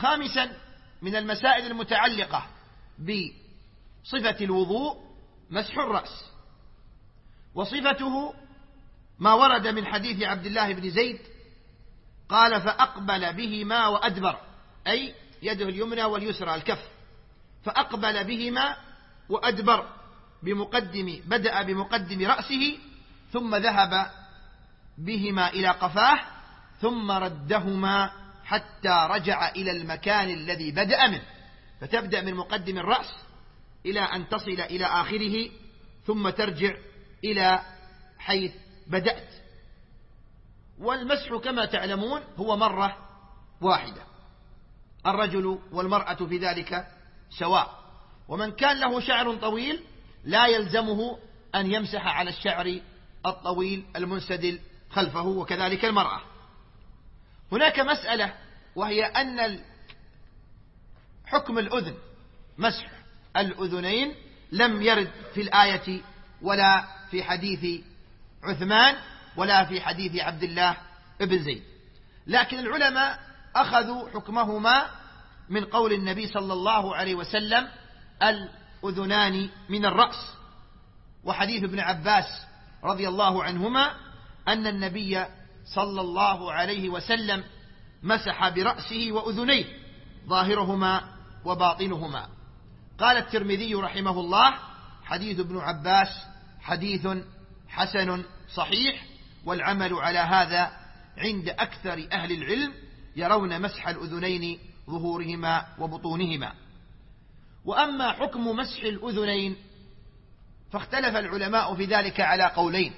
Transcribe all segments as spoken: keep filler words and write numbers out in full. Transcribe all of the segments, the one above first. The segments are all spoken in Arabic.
خامسا من المسائل المتعلقة بصفة الوضوء مسح الرأس، وصفته ما ورد من حديث عبد الله بن زيد قال فأقبل بهما وأدبر، أي يده اليمنى واليسرى الكف، فأقبل بهما وأدبر بمقدم بدأ بمقدم رأسه ثم ذهب بهما إلى قفاه ثم ردهما حتى رجع إلى المكان الذي بدأ منه، فتبدأ من مقدم الرأس إلى أن تصل إلى آخره ثم ترجع إلى حيث بدأت. والمسح كما تعلمون هو مرة واحدة، الرجل والمرأة في ذلك سواء، ومن كان له شعر طويل لا يلزمه أن يمسح على الشعر الطويل المنسدل خلفه، وكذلك المرأة. هناك مسألة وهي أن حكم الأذن مسح الأذنين لم يرد في الآية ولا في حديث عثمان ولا في حديث عبد الله بن زيد، لكن العلماء أخذوا حكمهما من قول النبي صلى الله عليه وسلم الأذنان من الرأس، وحديث ابن عباس رضي الله عنهما أن النبي صلى الله عليه وسلم مسح برأسه وأذنيه ظاهرهما وباطنهما. قال الترمذي رحمه الله حديث ابن عباس حديث حسن صحيح، والعمل على هذا عند أكثر أهل العلم، يرون مسح الأذنين ظهورهما وبطونهما. وأما حكم مسح الأذنين فاختلف العلماء في ذلك على قولين.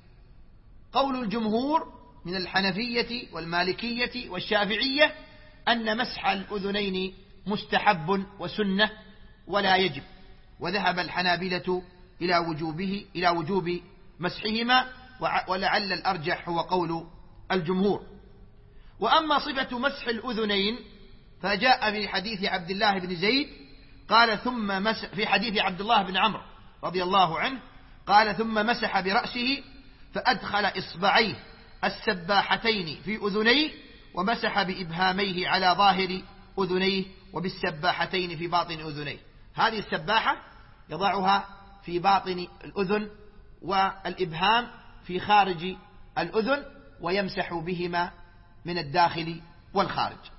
قول الجمهور من الحنفية والمالكية والشافعية أن مسح الأذنين مستحب وسنة ولا يجب، وذهب الحنابلة إلى وجوبه إلى وجوب مسحهما، ولعل الأرجح هو قول الجمهور. وأما صفة مسح الأذنين فجاء في حديث عبد الله بن زيد قال ثم مسح، في حديث عبد الله بن عمرو رضي الله عنه قال ثم مسح برأسه فأدخل إصبعيه السباحتين في أذنيه ومسح بإبهاميه على ظاهر أذنيه وبالسباحتين في باطن أذنيه. هذه السباحة يضعها في باطن الأذن والإبهام في خارج الأذن ويمسح بهما من الداخل والخارج.